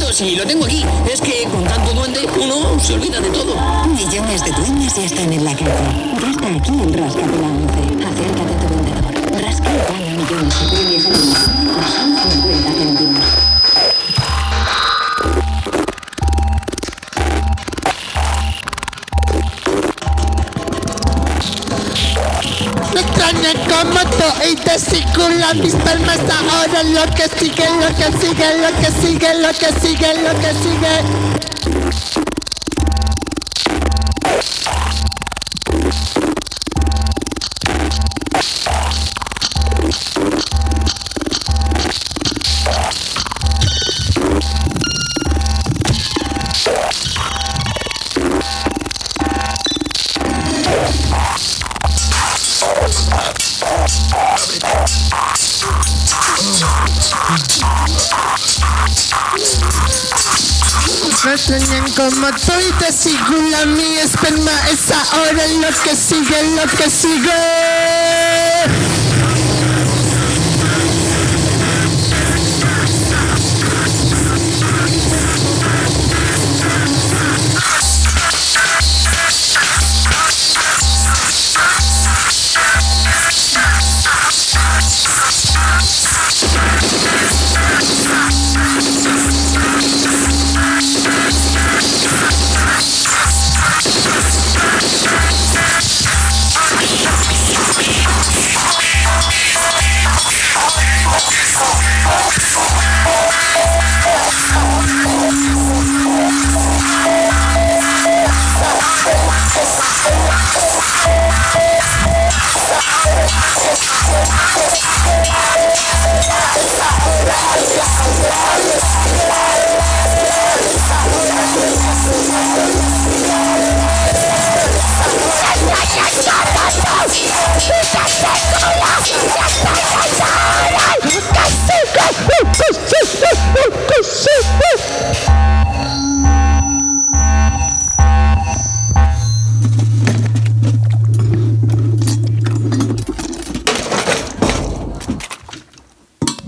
momento, sí, lo tengo aquí. Es que con tanto duende uno se olvida de todo. Millones de duendes ya están en la calle. Ya está aquí el Rascate la 11. Acércate a tu vendedor. Rasca y gana millones de premios al mes por solo 50 céntimos. Me extraña como tú y te circula mis palmas ahora lo que sigue, lo que sigue, lo que sigue, lo que sigue, lo que sigue. Me extrañan como tú y te circula mi esperma es ahora lo que sigue, lo que sigue.